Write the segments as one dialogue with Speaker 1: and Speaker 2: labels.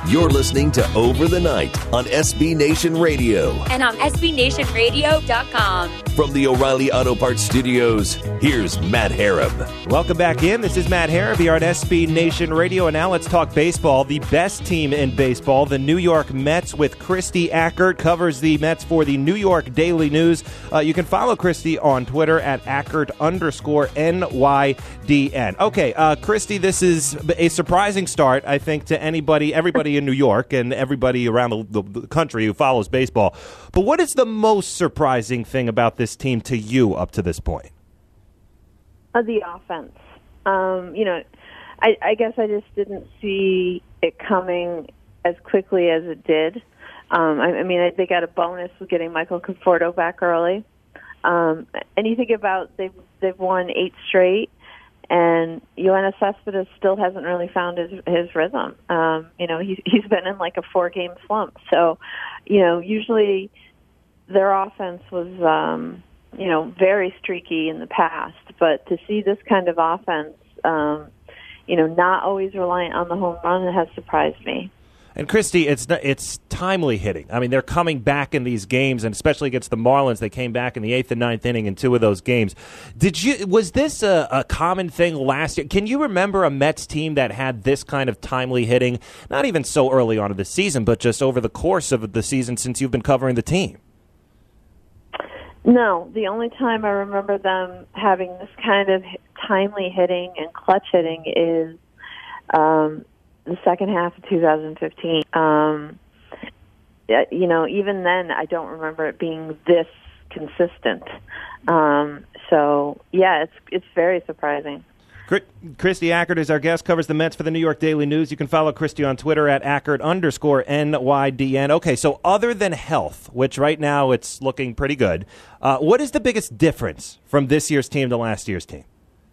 Speaker 1: You're listening to Over the Night on SB Nation Radio.
Speaker 2: And on SBNationRadio.com.
Speaker 1: From the O'Reilly Auto Parts Studios, here's Matt Harab.
Speaker 3: Welcome back in. This is Matt Harab here on SB Nation Radio. And now let's talk baseball. The best team in baseball, the New York Mets, with Christy Ackert, covers the Mets for the New York Daily News. You can follow Christy on Twitter at Ackert_NYDN. Okay, Christy, this is a surprising start, I think, to everybody in New York and everybody around the country who follows baseball. But what is the most surprising thing about this team to you up to this point?
Speaker 4: The offense. I guess I just didn't see it coming as quickly as it did. They got a bonus with getting Michael Conforto back early. And you think about they've won 8 straight. And Yoenis Cespedes still hasn't really found his rhythm. He's been in like a 4-game slump. So, usually their offense was, very streaky in the past. But to see this kind of offense, not always reliant on the home run, has surprised me.
Speaker 3: And Christy, it's timely hitting. I mean, they're coming back in these games, and especially against the Marlins, they came back in the 8th and 9th inning in 2 of those games. Was this a common thing last year? Can you remember a Mets team that had this kind of timely hitting, not even so early on in the season, but just over the course of the season since you've been covering the team?
Speaker 4: No, the only time I remember them having this kind of timely hitting and clutch hitting is the second half of 2015. Even then, I don't remember it being this consistent. It's very surprising.
Speaker 3: Christy Ackert is our guest, covers the Mets for the New York Daily News. You can follow Christy on Twitter at Ackert_NYDN. Okay, so other than health, which right now it's looking pretty good, what is the biggest difference from this year's team to last year's team?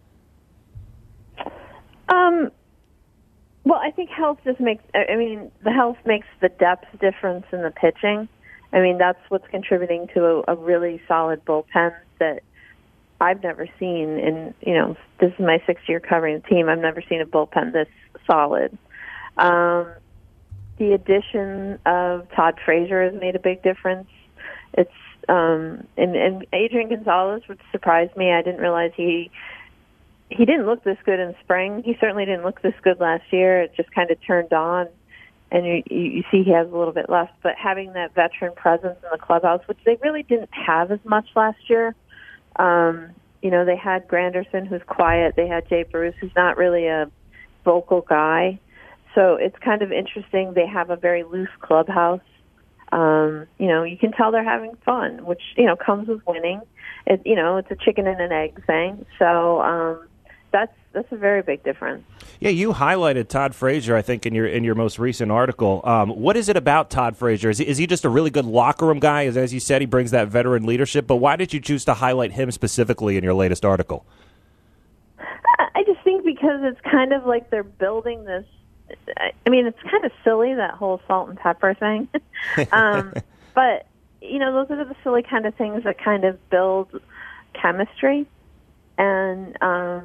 Speaker 4: Well, I think health the health makes the depth difference in the pitching. I mean, that's what's contributing to a really solid bullpen that I've never seen this is my 6th year covering the team. I've never seen a bullpen this solid. The addition of Todd Frazier has made a big difference. It's, and Adrian Gonzalez, which surprised me. I didn't realize he didn't look this good in spring. He certainly didn't look this good last year. It just kind of turned on, and you see he has a little bit left. But having that veteran presence in the clubhouse, which they really didn't have as much last year, they had Granderson, who's quiet. They had Jay Bruce, who's not really a vocal guy. So it's kind of interesting. They have a very loose clubhouse. You can tell they're having fun, which, comes with winning. It's a chicken and an egg thing. So that's a very big difference.
Speaker 3: Yeah, you highlighted Todd Frazier, I think, in your most recent article. What is it about Todd Frazier? Is he just a really good locker room guy? As you said, he brings that veteran leadership. But why did you choose to highlight him specifically in your latest article?
Speaker 4: I just think because it's kind of like they're building this. I mean, it's kind of silly, that whole salt and pepper thing. But, those are the silly kind of things that kind of build chemistry. And,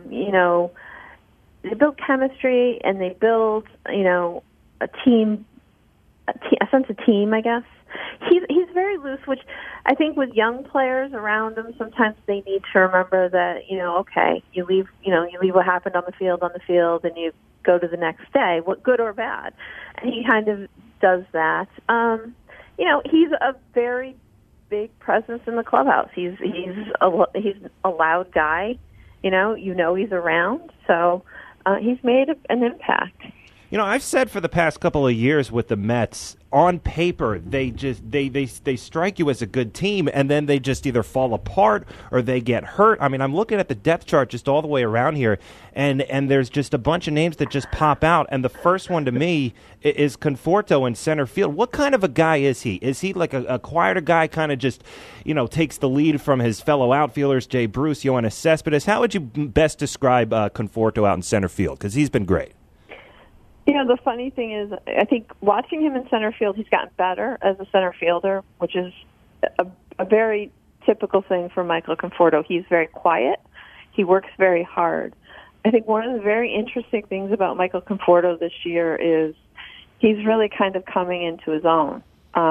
Speaker 4: they build chemistry and they build, a sense of team, I guess. He's very loose, which I think with young players around him, sometimes they need to remember that, okay, you leave what happened on the field, and you go to the next day, what good or bad. And he kind of does that. He's a very big presence in the clubhouse. He's a loud guy. He's around. So he's made an impact.
Speaker 3: I've said for the past couple of years with the Mets, on paper, they strike you as a good team, and then they just either fall apart or they get hurt. I mean, I'm looking at the depth chart just all the way around here, and there's just a bunch of names that just pop out. And the first one to me is Conforto in center field. What kind of a guy is he? Is he like a quieter guy, kind of just, takes the lead from his fellow outfielders, Jay Bruce, Yoenis Cespedes? How would you best describe Conforto out in center field? Because he's been great.
Speaker 4: The funny thing is, I think watching him in center field, he's gotten better as a center fielder, which is a very typical thing for Michael Conforto. He's very quiet. He works very hard. I think one of the very interesting things about Michael Conforto this year is he's really kind of coming into his own.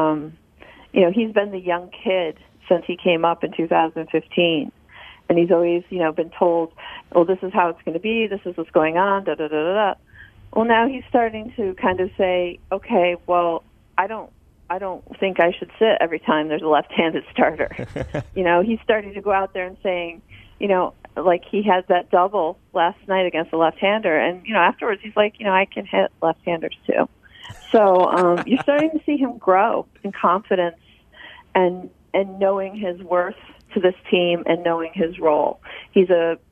Speaker 4: He's been the young kid since he came up in 2015. And he's always, been told, well, this is how it's going to be, this is what's going on, da-da-da-da-da. Well, now he's starting to kind of say, okay, well, I don't think I should sit every time there's a left-handed starter. He's starting to go out there and saying, like he had that double last night against a left-hander. And, afterwards he's like, I can hit left-handers too. So you're starting to see him grow in confidence and knowing his worth to this team and knowing his role. He's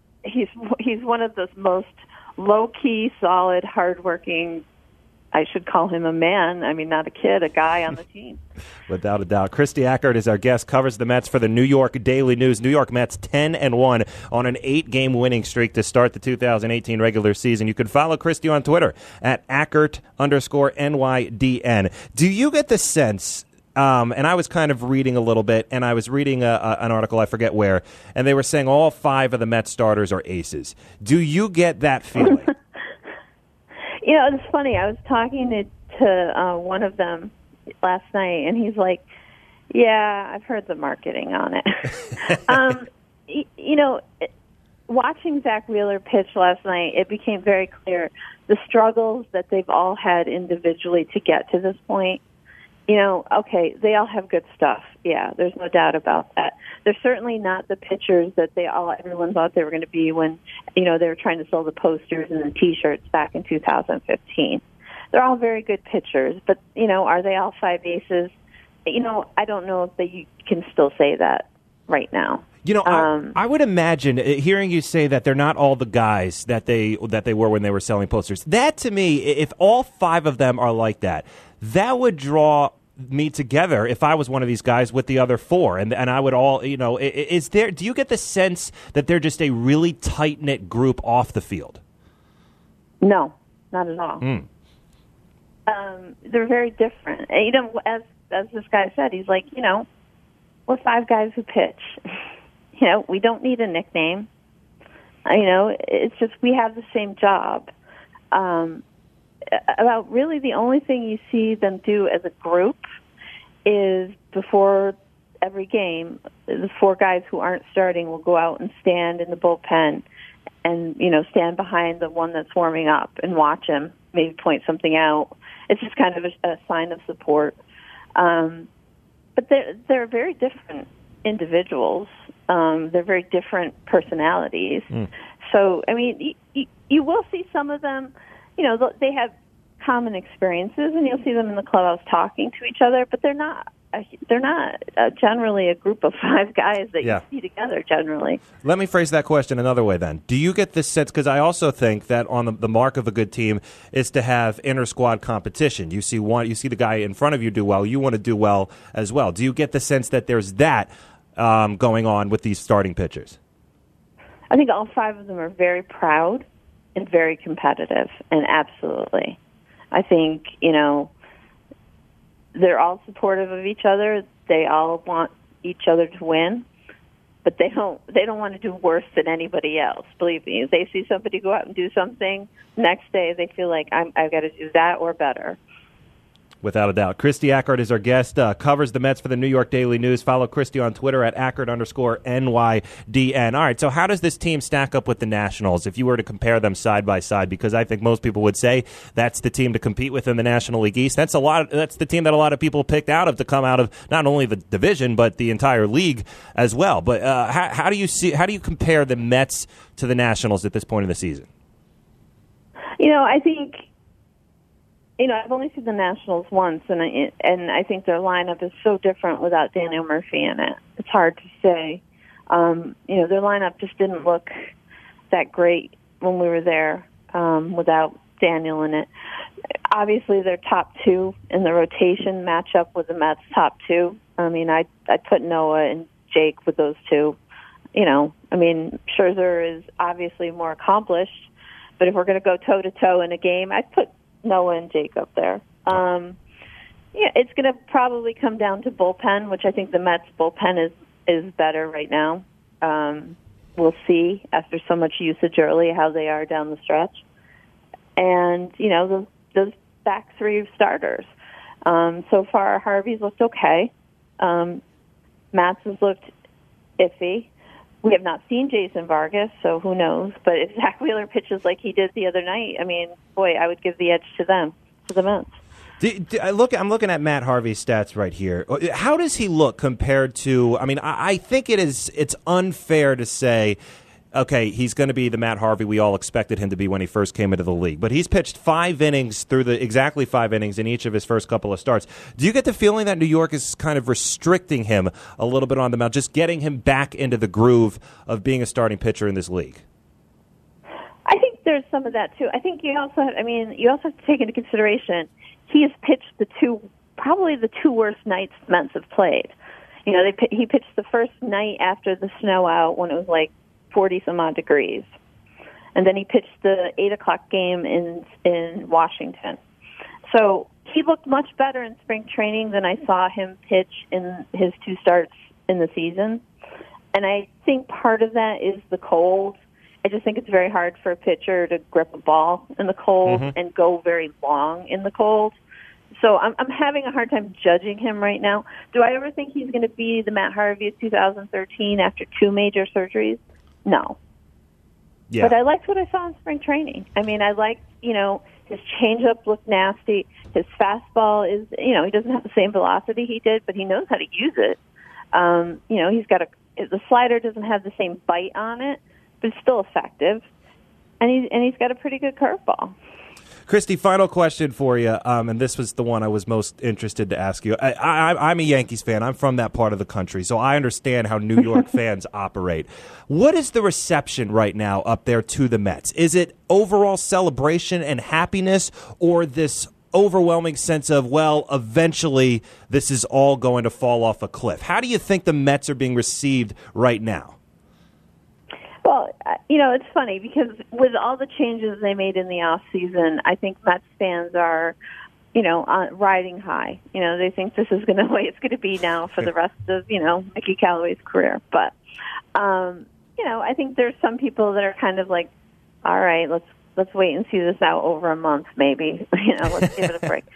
Speaker 4: one of the most low-key, solid, hardworking, I should call him a man. I mean, not a kid, a guy on the team.
Speaker 3: Without a doubt. Christy Ackert is our guest, covers the Mets for the New York Daily News. New York Mets 10-1 on an 8-game winning streak to start the 2018 regular season. You can follow Christy on Twitter at Ackert_NYDN. Do you get the sense, and I was kind of reading a little bit, and I was reading an article, I forget where, and they were saying all 5 of the Mets starters are aces. Do you get that feeling?
Speaker 4: It's funny. I was talking to one of them last night, and he's like, yeah, I've heard the marketing on it. Watching Zach Wheeler pitch last night, it became very clear the struggles that they've all had individually to get to this point. Okay, they all have good stuff. Yeah, there's no doubt about that. They're certainly not the pitchers that everyone thought they were going to be when, they were trying to sell the posters and the T-shirts back in 2015. They're all very good pitchers, but, are they all 5 aces? I don't know if you can still say that right now.
Speaker 3: I would imagine, hearing you say that they're not all the guys that they were when they were selling posters, that to me, if all 5 of them are like that, that would draw me together if I was one of these guys with the other 4, and I would all, do you get the sense that they're just a really tight-knit group off the field?
Speaker 4: No, not at all. They're very different. As this guy said, he's like, we're 5 guys who pitch. We don't need a nickname. It's just we have the same job. About really the only thing you see them do as a group is before every game, the 4 guys who aren't starting will go out and stand in the bullpen and, stand behind the one that's warming up and watch him, maybe point something out. It's just kind of a sign of support. But they're very different individuals. They're very different personalities. So, I mean, you will see some of them, they have common experiences, and you'll see them in the clubhouse talking to each other, but they're not generally a group of 5 guys that you see together generally.
Speaker 3: Let me phrase that question another way then. Do you get this sense, because I also think that on the mark of a good team is to have inter-squad competition. You see the guy in front of you do well, you want to do well as well. Do you get the sense that there's that going on with these starting pitchers?
Speaker 4: I think all 5 of them are very proud and very competitive, and absolutely. I think, they're all supportive of each other. They all want each other to win, but they don't want to do worse than anybody else. Believe me, if they see somebody go out and do something, next day they feel like I've got to do that or better.
Speaker 3: Without a doubt. Christy Ackert is our guest, covers the Mets for the New York Daily News. Follow Christy on Twitter at Ackert_NYDN. All right, so how does this team stack up with the Nationals if you were to compare them side by side? Because I think most people would say that's the team to compete with in the National League East. That's the team that a lot of people picked out of to come out of not only the division but the entire league as well. But how do you compare the Mets to the Nationals at this point in the season?
Speaker 4: I think I've only seen the Nationals once, and I think their lineup is so different without Daniel Murphy in it. It's hard to say. Their lineup just didn't look that great when we were there without Daniel in it. Obviously, their top 2 in the rotation match up with the Mets' top 2. I mean, I'd put Noah and Jake with those 2. Scherzer is obviously more accomplished, but if we're going to go toe-to-toe in a game, I'd put Noah and Jake up there. It's going to probably come down to bullpen, which I think the Mets bullpen is better right now. We'll see after so much usage early how they are down the stretch. And, those back three starters. So far, Harvey's looked okay. Matz has looked iffy. We have not seen Jason Vargas, so who knows? But if Zach Wheeler pitches like he did the other night, I mean, boy, I would give the edge to them, to the Mets.
Speaker 3: I'm looking at Matt Harvey's stats right here. How does he look compared to? I mean, I think it's unfair to say, okay, he's going to be the Matt Harvey we all expected him to be when he first came into the league. But he's pitched exactly 5 innings in each of his first couple of starts. Do you get the feeling that New York is kind of restricting him a little bit on the mound, just getting him back into the groove of being a starting pitcher in this league?
Speaker 4: I think there's some of that too. I think you also have to take into consideration he has pitched probably the two worst nights Mets have played. You know, he pitched the first night after the snow out when it was like 40-some-odd degrees. And then he pitched the 8 o'clock game in Washington. So he looked much better in spring training than I saw him pitch in his 2 starts in the season. And I think part of that is the cold. I just think it's very hard for a pitcher to grip a ball in the cold and go very long in the cold. So I'm having a hard time judging him right now. Do I ever think he's going to be the Matt Harvey of 2013 after 2 major surgeries? No. Yeah. But I liked what I saw in spring training. I mean, I liked, his changeup looked nasty. His fastball is, he doesn't have the same velocity he did, but he knows how to use it. The slider doesn't have the same bite on it, but it's still effective. And he's got a pretty good curveball.
Speaker 3: Christy, final question for you, and this was the one I was most interested to ask you. I'm a Yankees fan. I'm from that part of the country, so I understand how New York fans operate. What is the reception right now up there to the Mets? Is it overall celebration and happiness, or this overwhelming sense of, well, eventually this is all going to fall off a cliff? How do you think the Mets are being received right now?
Speaker 4: Well, it's funny because with all the changes they made in the off season, I think Mets fans are, riding high. They think this is the way it's going to be now for the rest of, Mickey Callaway's career. But, I think there's some people that are kind of like, all right, let's wait and see this out over a month, maybe. Let's give it a break.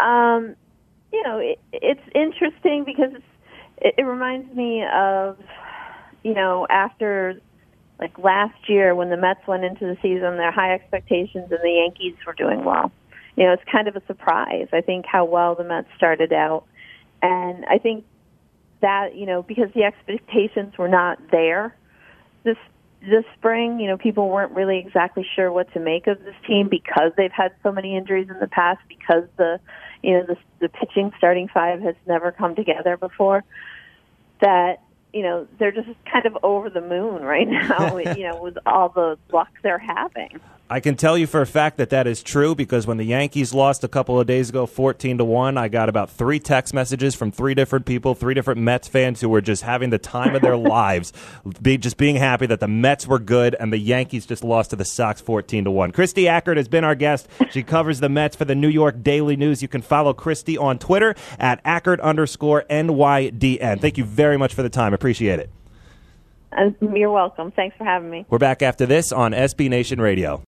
Speaker 4: It's interesting because it reminds me of, after. Like last year when the Mets went into the season, their high expectations and the Yankees were doing well. It's kind of a surprise, I think, how well the Mets started out. And I think that, because the expectations were not there this spring, people weren't really exactly sure what to make of this team because they've had so many injuries in the past, because the pitching starting 5 has never come together before, that they're just kind of over the moon right now, with all the luck they're having.
Speaker 3: I can tell you for a fact that is true, because when the Yankees lost a couple of days ago 14-1, I got about 3 text messages from 3 different people, 3 different Mets fans who were just having the time of their lives, just being happy that the Mets were good and the Yankees just lost to the Sox 14-1. Christy Ackert has been our guest. She covers the Mets for the New York Daily News. You can follow Christy on Twitter at Ackert_NYDN. Thank you very much for the time. Appreciate it.
Speaker 4: You're welcome. Thanks for having me.
Speaker 3: We're back after this on SB Nation Radio.